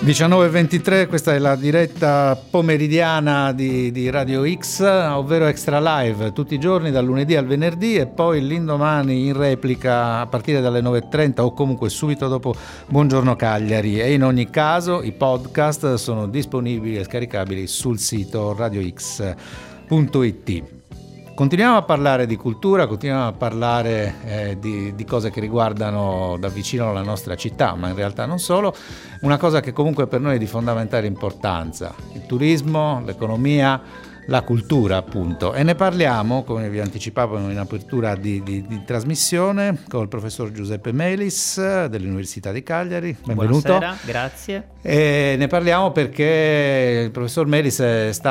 19:23, questa è la diretta pomeridiana di Radio X, ovvero Extra Live, tutti i giorni dal lunedì al venerdì e poi l'indomani in replica a partire dalle 9:30 o comunque subito dopo Buongiorno Cagliari, e in ogni caso i podcast sono disponibili e scaricabili sul sito radiox.it. Continuiamo a parlare di cultura, continuiamo a parlare di cose che riguardano da vicino la nostra città, ma in realtà non solo. Una cosa che comunque per noi è di fondamentale importanza: il turismo, l'economia, la cultura, appunto. E ne parliamo, come vi anticipavo in apertura di trasmissione, con il professor Giuseppe Melis dell'Università di Cagliari. Benvenuto. Buonasera, grazie. E ne parliamo perché il professor Melis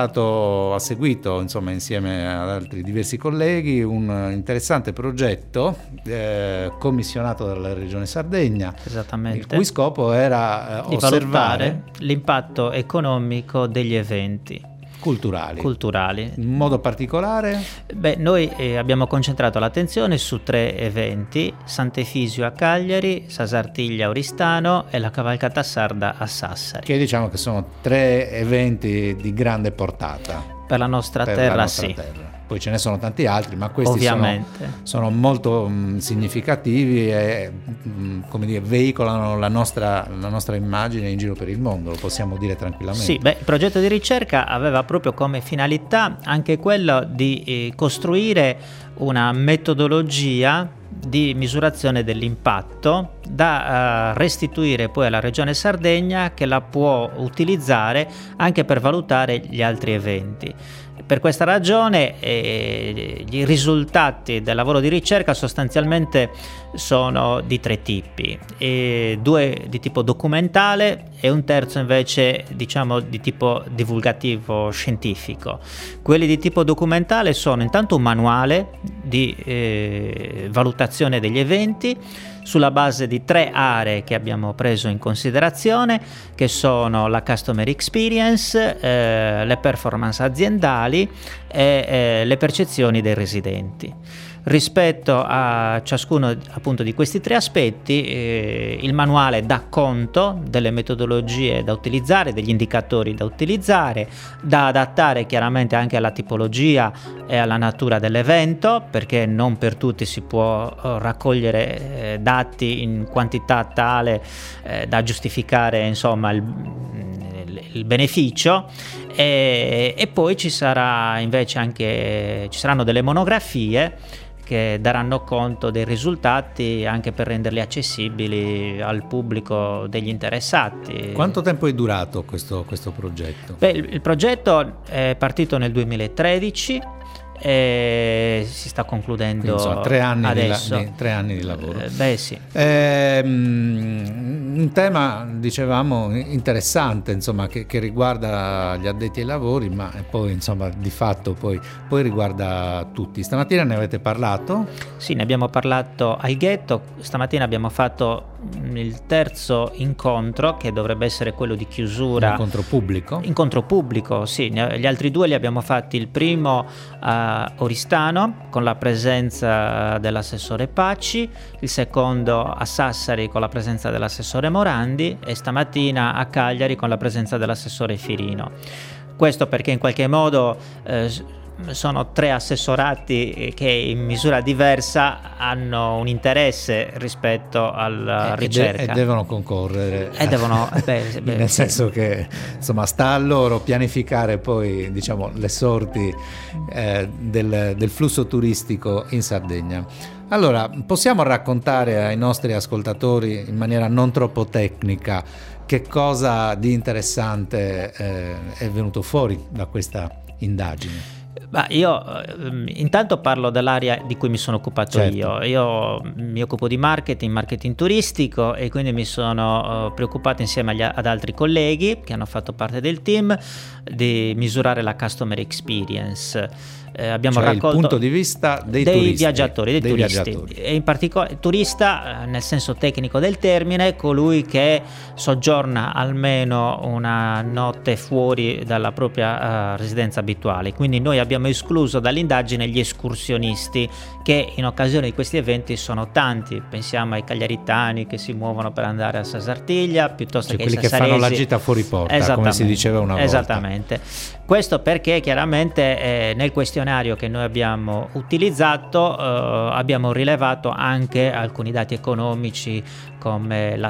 ha seguito, insomma, insieme ad altri diversi colleghi, un interessante progetto commissionato dalla Regione Sardegna. Esattamente. Il cui scopo era di osservare l'impatto economico degli eventi culturali. In modo particolare? Noi abbiamo concentrato l'attenzione su 3 eventi: Sant'Efisio a Cagliari, Sasartiglia a Oristano e la cavalcata sarda a Sassari. Che diciamo che sono 3 eventi di grande portata. Per la nostra terra, sì. Poi ce ne sono tanti altri, ma questi sono molto significativi e come dire, veicolano la nostra immagine in giro per il mondo, lo possiamo dire tranquillamente. Sì, il progetto di ricerca aveva proprio come finalità anche quello di costruire una metodologia di misurazione dell'impatto da restituire poi alla Regione Sardegna, che la può utilizzare anche per valutare gli altri eventi. Per questa ragione i risultati del lavoro di ricerca sostanzialmente sono di 3 tipi, 2 di tipo documentale e un terzo invece diciamo di tipo divulgativo scientifico. Quelli di tipo documentale sono intanto un manuale di valutazione degli eventi sulla base di 3 aree che abbiamo preso in considerazione, che sono la customer experience, le performance aziendali e le percezioni dei residenti. Rispetto a ciascuno appunto di questi 3 aspetti, il manuale dà conto delle metodologie da utilizzare, degli indicatori da utilizzare, da adattare chiaramente anche alla tipologia e alla natura dell'evento, perché non per tutti si può raccogliere dati in quantità tale da giustificare insomma il beneficio. E poi ci saranno delle monografie che daranno conto dei risultati anche per renderli accessibili al pubblico degli interessati. Quanto tempo è durato questo progetto? Il progetto è partito nel 2013 e si sta concludendo. Quindi, insomma, 3 anni adesso. 3 anni di lavoro. Sì. Un tema, dicevamo, interessante, insomma, che riguarda gli addetti ai lavori, ma poi insomma di fatto poi riguarda tutti. Stamattina ne avete parlato? Sì, ne abbiamo parlato al Ghetto. Stamattina abbiamo fatto il terzo incontro, che dovrebbe essere quello di chiusura. Incontro pubblico, sì. Gli altri 2 li abbiamo fatti: il primo a Oristano con la presenza dell'assessore Pacci, il secondo a Sassari con la presenza dell'assessore Morandi e stamattina a Cagliari con la presenza dell'assessore Firino. Questo perché in qualche modo sono 3 assessorati che in misura diversa hanno un interesse rispetto alla ricerca e devono concorrere nel senso che insomma sta a loro pianificare poi diciamo le sorti del flusso turistico in Sardegna. Allora, possiamo raccontare ai nostri ascoltatori in maniera non troppo tecnica che cosa di interessante è venuto fuori da questa indagine? Io intanto parlo dell'area di cui mi sono occupato. Certo. Io mi occupo di marketing turistico, e quindi mi sono preoccupato insieme ad altri colleghi che hanno fatto parte del team di misurare la customer experience. abbiamo cioè raccolto il punto di vista dei turisti, viaggiatori, dei turisti. Viaggiatori. E in particolare turista nel senso tecnico del termine, colui che soggiorna almeno una notte fuori dalla propria residenza abituale. Quindi noi abbiamo escluso dall'indagine gli escursionisti, che in occasione di questi eventi sono tanti. Pensiamo ai cagliaritani che si muovono per andare a Sasartiglia, piuttosto che ai quelli sassaresi, che fanno la gita fuori porta, come si diceva una volta. Esattamente. Questo perché chiaramente nel questionario che noi abbiamo utilizzato abbiamo rilevato anche alcuni dati economici, come la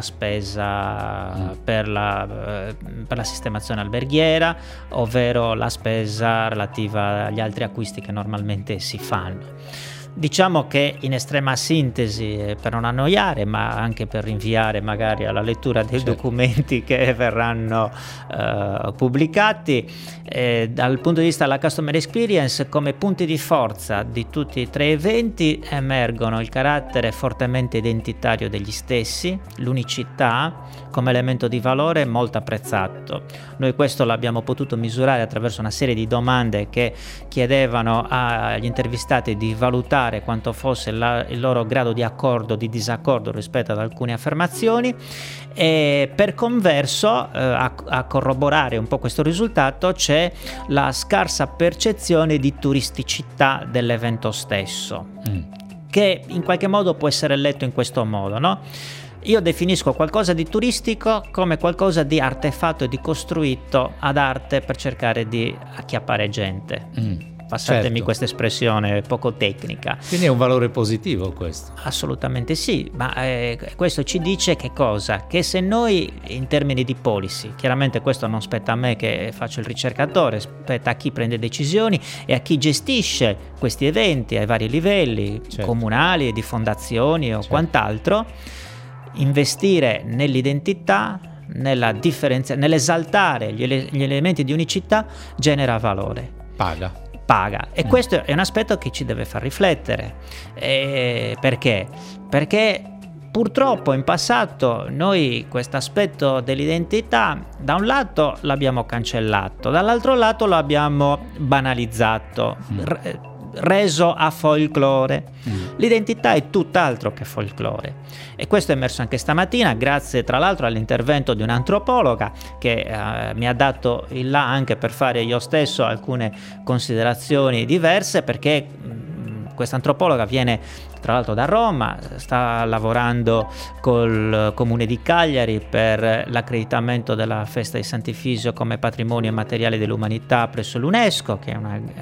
spesa per la sistemazione alberghiera, ovvero la spesa relativa agli altri acquisti che normalmente si fanno. Diciamo che in estrema sintesi, per non annoiare, ma anche per rinviare magari alla lettura dei documenti che verranno pubblicati, dal punto di vista della customer experience, come punti di forza di tutti e 3 eventi emergono il carattere fortemente identitario degli stessi, l'unicità come elemento di valore molto apprezzato. Noi questo l'abbiamo potuto misurare attraverso una serie di domande che chiedevano agli intervistati di valutare quanto fosse il loro grado di accordo o di disaccordo rispetto ad alcune affermazioni, e per converso a corroborare un po' questo risultato c'è la scarsa percezione di turisticità dell'evento stesso, che in qualche modo può essere letto in questo modo, no? Io definisco qualcosa di turistico come qualcosa di artefatto e di costruito ad arte per cercare di acchiappare gente. Passatemi questa espressione poco tecnica. Quindi è un valore positivo questo? Assolutamente sì, ma questo ci dice che cosa? Che se noi in termini di policy, chiaramente questo non spetta a me che faccio il ricercatore, spetta a chi prende decisioni e a chi gestisce questi eventi ai vari livelli, comunali, di fondazioni o quant'altro, investire nell'identità, nella differenza, nell'esaltare gli elementi di unicità genera valore. Paga. E questo è un aspetto che ci deve far riflettere. Perché? Perché purtroppo in passato noi questo aspetto dell'identità da un lato l'abbiamo cancellato, dall'altro lato l'abbiamo banalizzato, reso a folklore. L'identità è tutt'altro che folklore, e questo è emerso anche stamattina, grazie tra l'altro all'intervento di un'antropologa che mi ha dato il là anche per fare io stesso alcune considerazioni diverse, perché questa antropologa viene tra l'altro da Roma, sta lavorando col comune di Cagliari per l'accreditamento della festa di Sant'Ifisio come patrimonio immateriale dell'umanità presso l'UNESCO, che è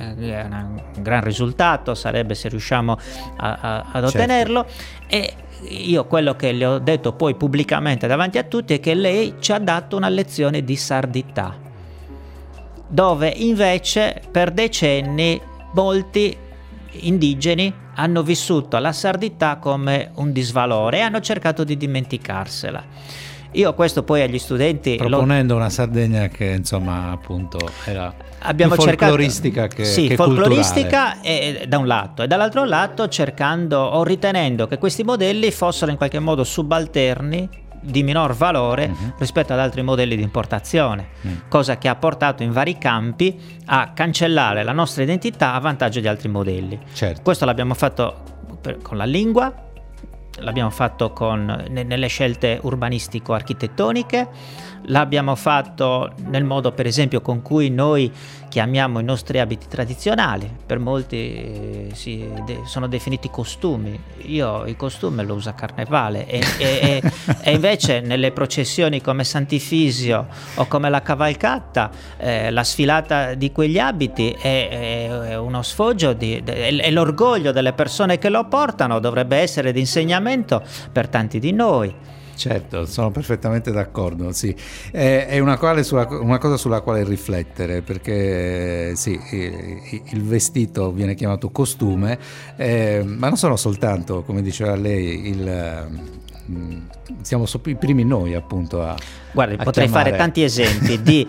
un gran risultato, sarebbe se riusciamo ad ottenerlo. E io quello che le ho detto poi pubblicamente davanti a tutti è che lei ci ha dato una lezione di sardità, dove invece per decenni molti indigeni hanno vissuto la sardità come un disvalore e hanno cercato di dimenticarsela. Io questo poi agli studenti proponendo una Sardegna che insomma appunto era abbiamo folcloristica che folcloristica da un lato, e dall'altro lato cercando o ritenendo che questi modelli fossero in qualche modo subalterni, di minor valore rispetto ad altri modelli di importazione, cosa che ha portato in vari campi a cancellare la nostra identità a vantaggio di altri modelli. Questo l'abbiamo fatto con la lingua, l'abbiamo fatto nelle scelte urbanistico-architettoniche, l'abbiamo fatto nel modo per esempio con cui noi chiamiamo i nostri abiti tradizionali. Per molti sono definiti costumi, io il costume lo uso a Carnevale e invece nelle processioni come Sant'Ifisio o come la cavalcata, la sfilata di quegli abiti è uno sfoggio, è l'orgoglio delle persone che lo portano, dovrebbe essere di insegnamento per tanti di noi. Certo, sono perfettamente d'accordo, sì. È una cosa sulla quale riflettere, perché sì, il vestito viene chiamato costume, ma non sono soltanto, come diceva lei, siamo i primi noi appunto a Guardi, potrei fare tanti esempi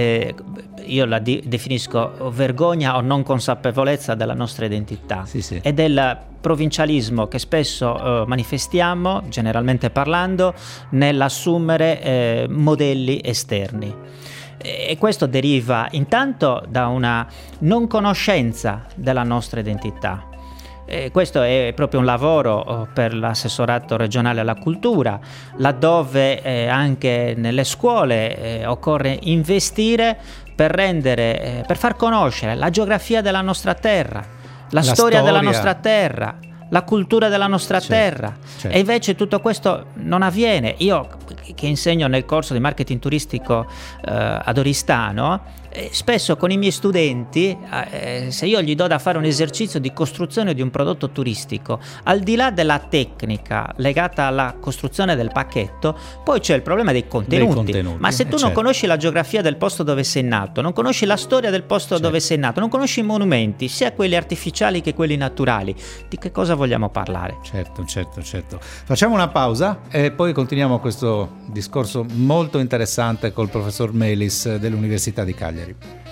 io la definisco vergogna o non consapevolezza della nostra identità e del provincialismo che spesso manifestiamo, generalmente parlando, nell'assumere modelli esterni. E questo deriva intanto da una non conoscenza della nostra identità. Questo è proprio un lavoro per l'assessorato regionale alla cultura, laddove anche nelle scuole occorre investire per far conoscere la geografia della nostra terra, la storia della nostra terra, la cultura della nostra terra. E invece tutto questo non avviene. Io che insegno nel corso di marketing turistico ad Oristano, spesso con i miei studenti, se io gli do da fare un esercizio di costruzione di un prodotto turistico, al di là della tecnica legata alla costruzione del pacchetto, poi c'è il problema dei contenuti. Ma se tu non conosci la geografia del posto dove sei nato, non conosci la storia del posto dove sei nato, non conosci i monumenti, sia quelli artificiali che quelli naturali, di che cosa vogliamo parlare? Certo. Facciamo una pausa e poi continuiamo questo discorso molto interessante col professor Melis dell'Università di Cagliari.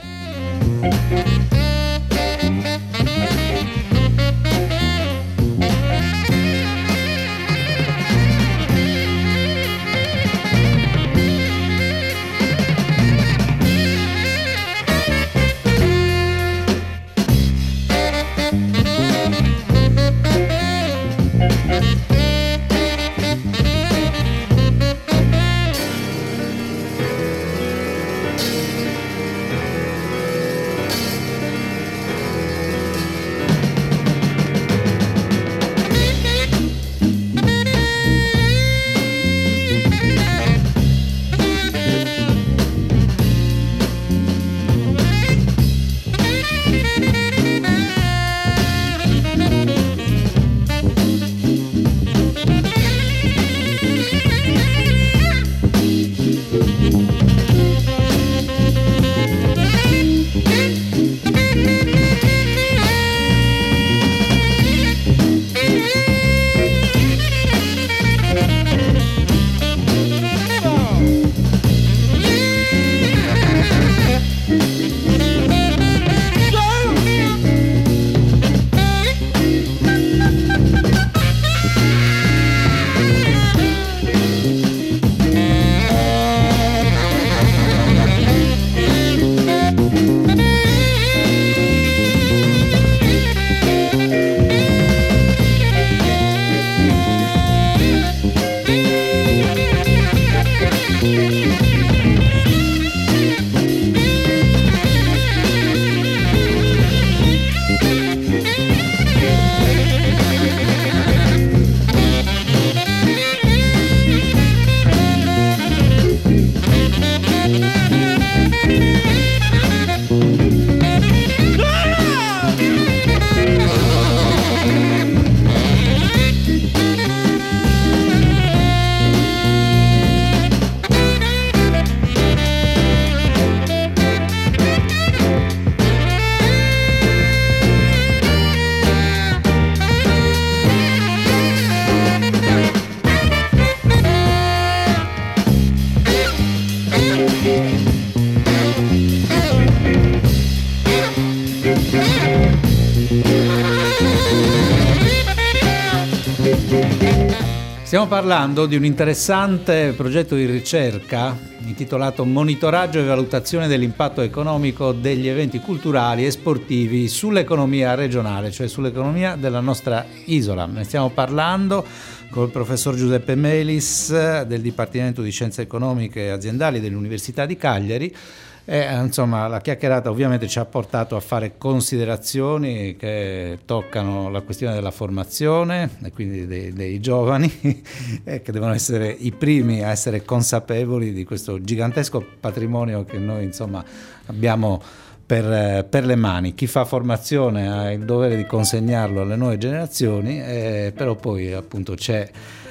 Stiamo parlando di un interessante progetto di ricerca intitolato Monitoraggio e valutazione dell'impatto economico degli eventi culturali e sportivi sull'economia regionale, cioè sull'economia della nostra isola. Ne stiamo parlando con il professor Giuseppe Melis del Dipartimento di Scienze Economiche e Aziendali dell'Università di Cagliari. Insomma, la chiacchierata ovviamente ci ha portato a fare considerazioni che toccano la questione della formazione e quindi dei giovani che devono essere i primi a essere consapevoli di questo gigantesco patrimonio che noi insomma abbiamo per le mani. Chi fa formazione ha il dovere di consegnarlo alle nuove generazioni, però poi appunto c'è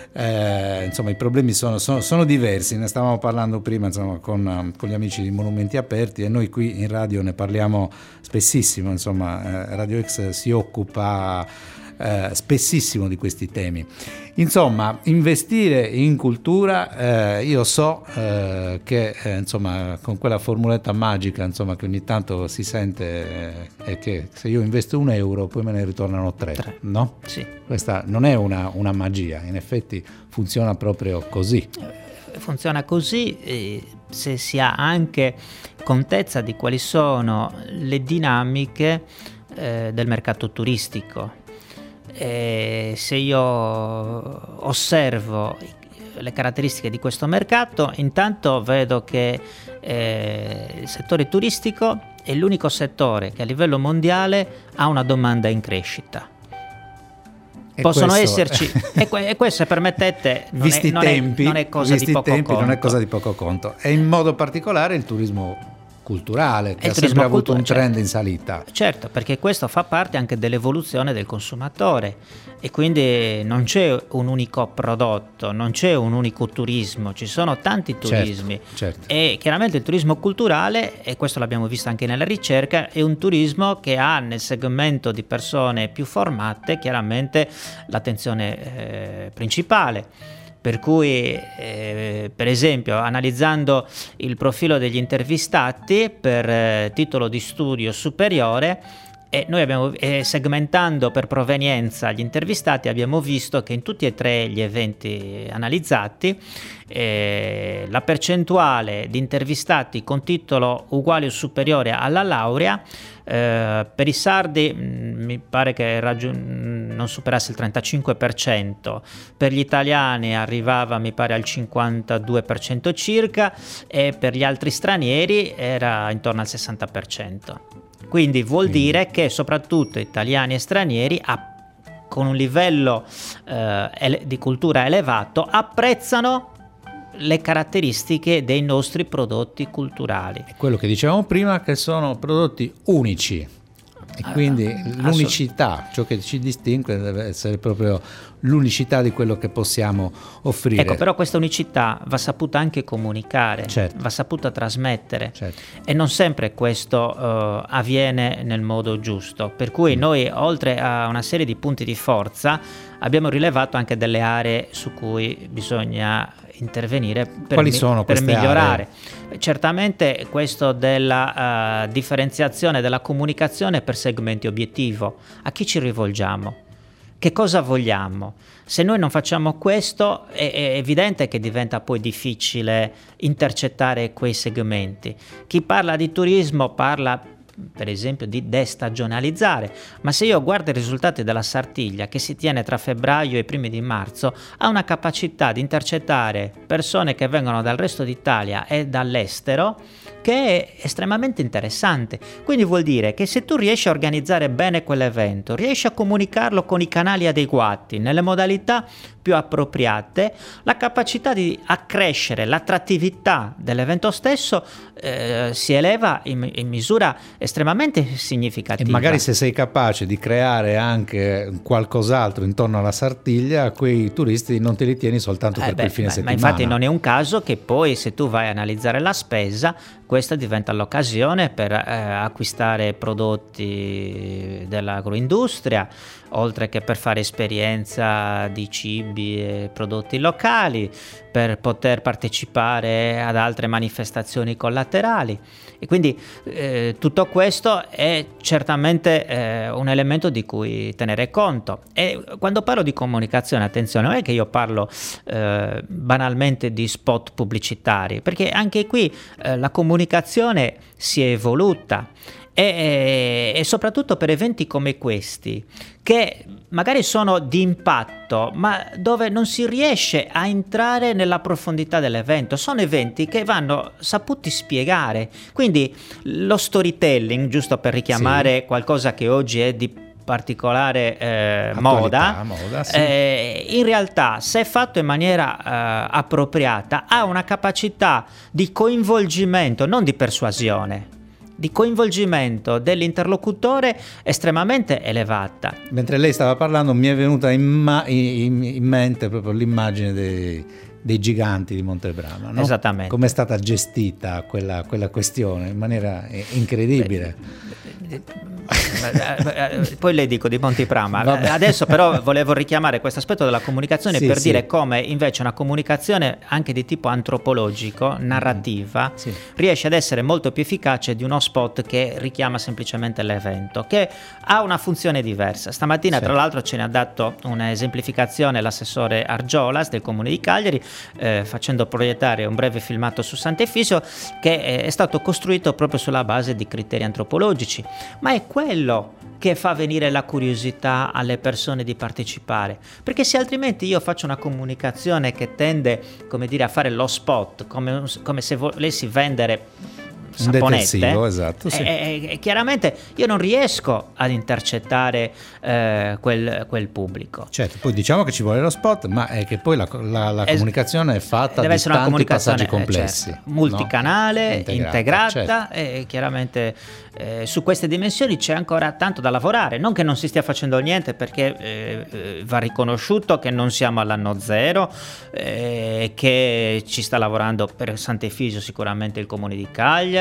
insomma i problemi sono diversi. Ne stavamo parlando prima insomma con gli amici di Monumenti Aperti, e noi qui in radio ne parliamo spessissimo. Insomma, Radio X si occupa spessissimo di questi temi. Insomma, investire in cultura, io so che insomma con quella formuletta magica insomma che ogni tanto si sente è che se io investo €1 poi me ne ritornano 3, no? Sì. Questa non è una magia, in effetti funziona proprio così. Funziona così, se si ha anche contezza di quali sono le dinamiche del mercato turistico. Se io osservo le caratteristiche di questo mercato, intanto vedo che il settore turistico è l'unico settore che a livello mondiale ha una domanda in crescita. Possono esserci, e questo, se permettete, non è cosa di poco conto. E in modo particolare il turismo culturale, che ha sempre avuto un trend in salita. Certo, perché questo fa parte anche dell'evoluzione del consumatore, e quindi non c'è un unico prodotto, non c'è un unico turismo, ci sono tanti turismi. Certo. E chiaramente il turismo culturale, e questo l'abbiamo visto anche nella ricerca, è un turismo che ha nel segmento di persone più formate chiaramente l'attenzione principale. Per cui, per esempio, analizzando il profilo degli intervistati per titolo di studio superiore, noi abbiamo, segmentando per provenienza gli intervistati, abbiamo visto che in tutti e tre gli eventi analizzati la percentuale di intervistati con titolo uguale o superiore alla laurea per i sardi mi pare che non superasse il 35%, per gli italiani arrivava mi pare al 52% circa, e per gli altri stranieri era intorno al 60%. Quindi vuol dire che soprattutto italiani e stranieri con un livello di cultura elevato apprezzano le caratteristiche dei nostri prodotti culturali. Quello che dicevamo prima, che sono prodotti unici, e quindi l'unicità, ciò che ci distingue deve essere proprio l'unicità di quello che possiamo offrire. Ecco, però questa unicità va saputa anche comunicare, va saputa trasmettere, e non sempre questo avviene nel modo giusto, per cui noi, oltre a una serie di punti di forza, abbiamo rilevato anche delle aree su cui bisogna intervenire per migliorare. Certamente questo della differenziazione della comunicazione per segmenti obiettivo. A chi ci rivolgiamo? Che cosa vogliamo? Se noi non facciamo questo, è evidente che diventa poi difficile intercettare quei segmenti. Chi parla di turismo parla per esempio di destagionalizzare, ma se io guardo i risultati della Sartiglia, che si tiene tra febbraio e i primi di marzo, ha una capacità di intercettare persone che vengono dal resto d'Italia e dall'estero che è estremamente interessante. Quindi vuol dire che se tu riesci a organizzare bene quell'evento, riesci a comunicarlo con i canali adeguati, nelle modalità più appropriate, la capacità di accrescere l'attrattività dell'evento stesso si eleva in misura estremamente significativa. E magari se sei capace di creare anche qualcos'altro intorno alla Sartiglia, quei turisti non te li tieni soltanto per quel fine settimana. Ma infatti non è un caso che poi, se tu vai a analizzare la spesa, questa diventa l'occasione per acquistare prodotti dell'agroindustria, oltre che per fare esperienza di cibi e prodotti locali, per poter partecipare ad altre manifestazioni collaterali. E quindi tutto questo è certamente un elemento di cui tenere conto. E quando parlo di comunicazione, attenzione, non è che io parlo banalmente di spot pubblicitari, perché anche qui la comunicazione si è evoluta. E soprattutto per eventi come questi, che magari sono di impatto, ma dove non si riesce a entrare nella profondità dell'evento, sono eventi che vanno saputi spiegare. Quindi lo storytelling, giusto per richiamare qualcosa che oggi è di particolare moda, in realtà, se fatto in maniera appropriata, ha una capacità di coinvolgimento, non di persuasione, di coinvolgimento dell'interlocutore estremamente elevata. Mentre lei stava parlando mi è venuta in mente proprio l'immagine dei giganti di Montebrama, no? Esattamente. Come è stata gestita quella questione in maniera incredibile. Poi le dico di Monty Prama. Adesso però volevo richiamare questo aspetto della comunicazione per dire come invece una comunicazione anche di tipo antropologico, narrativa, riesce ad essere molto più efficace di uno spot che richiama semplicemente l'evento, che ha una funzione diversa. Stamattina tra l'altro ce ne ha dato un'esemplificazione l'assessore Argiolas del Comune di Cagliari, facendo proiettare un breve filmato su Sant'Efisio che è stato costruito proprio sulla base di criteri antropologici, ma è quello che fa venire la curiosità alle persone di partecipare, perché se altrimenti io faccio una comunicazione che tende, come dire, a fare lo spot, come se volessi vendere saponette, esatto, chiaramente io non riesco ad intercettare quel pubblico. Certo, poi diciamo che ci vuole lo spot, ma è che poi la comunicazione è fatta deve di essere una tanti comunicazione passaggi complessi, multicanale, no? integrata, e chiaramente su queste dimensioni c'è ancora tanto da lavorare. Non che non si stia facendo niente, perché va riconosciuto che non siamo all'anno zero, che ci sta lavorando per Sant'Efisio sicuramente il Comune di Cagliari,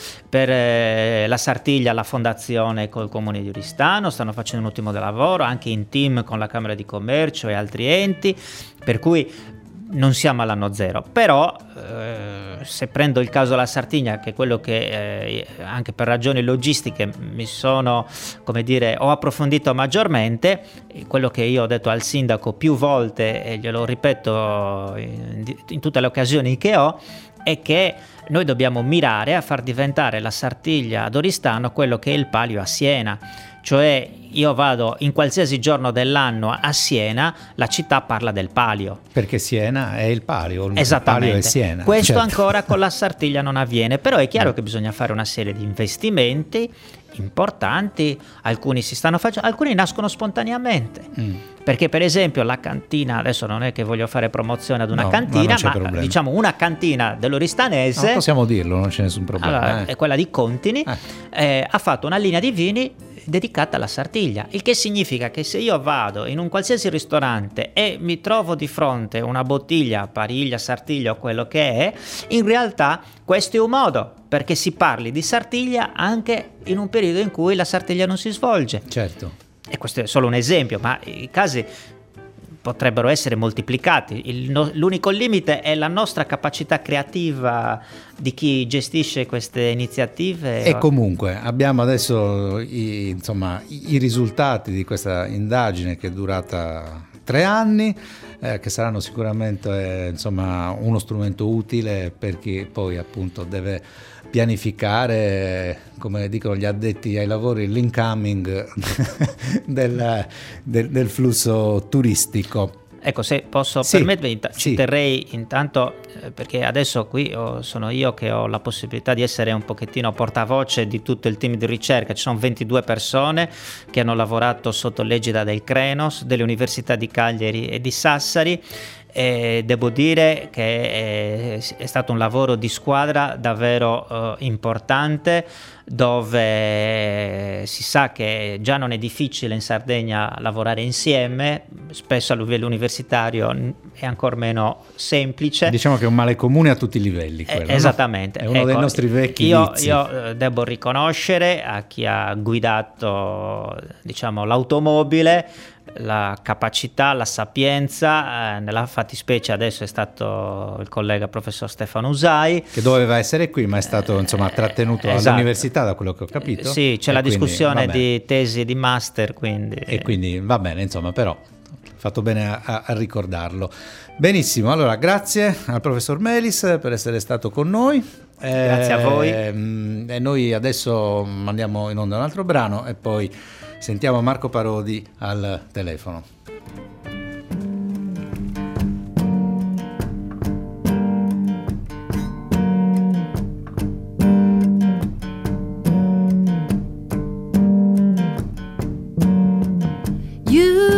per la Sartiglia la fondazione col Comune di Oristano stanno facendo un ottimo lavoro, anche in team con la Camera di Commercio e altri enti, per cui non siamo all'anno zero. Però se prendo il caso della Sardegna, che è quello che anche per ragioni logistiche mi sono, come dire, ho approfondito maggiormente, quello che io ho detto al sindaco più volte e glielo ripeto in tutte le occasioni che ho, è che noi dobbiamo mirare a far diventare la Sartiglia ad Oristano quello che è il Palio a Siena. Cioè io vado in qualsiasi giorno dell'anno a Siena, la città parla del Palio. Perché Siena è il Palio, esattamente. Il Palio è Siena. Questo ancora con la Sartiglia non avviene, però è chiaro che bisogna fare una serie di investimenti importanti, alcuni si stanno facendo, alcuni nascono spontaneamente. Perché per esempio la cantina, adesso non è che voglio fare promozione ad una cantina, ma diciamo una cantina dell'Oristanese, no, possiamo dirlo, non c'è nessun problema. Allora, è quella di Contini, ha fatto una linea di vini dedicata alla Sartiglia, il che significa che se io vado in un qualsiasi ristorante e mi trovo di fronte una bottiglia Pariglia, Sartiglia o quello che è, in realtà questo è un modo perché si parli di Sartiglia anche in un periodo in cui la Sartiglia non si svolge. Certo. E questo è solo un esempio, ma i casi potrebbero essere moltiplicati. L'unico limite è la nostra capacità creativa di chi gestisce queste iniziative. E comunque abbiamo adesso i risultati di questa indagine che è durata 3 anni, che saranno sicuramente uno strumento utile per chi poi appunto deve pianificare, come dicono gli addetti ai lavori, l'incoming del flusso turistico. Ecco, se posso permettermi, ci terrei intanto, perché adesso qui sono io che ho la possibilità di essere un pochettino portavoce di tutto il team di ricerca. Ci sono 22 persone che hanno lavorato sotto l'egida del Crenos, delle università di Cagliari e di Sassari. E devo dire che è stato un lavoro di squadra davvero importante, dove si sa che già non è difficile in Sardegna lavorare insieme, spesso a livello universitario è ancora meno semplice. Diciamo che è un male comune a tutti i livelli quello, esattamente, no? È uno dei nostri vecchi vizi. Io devo riconoscere a chi ha guidato l'automobile la capacità, la sapienza, nella fattispecie adesso è stato il collega professor Stefano Usai, che doveva essere qui ma è stato trattenuto all'università, da quello che ho capito. Sì, c'è la discussione di tesi e di master, e quindi va bene, però fatto bene a ricordarlo. Benissimo, allora grazie al professor Melis per essere stato con noi. Grazie a voi. E noi adesso mandiamo in onda un altro brano e poi sentiamo Marco Parodi al telefono. You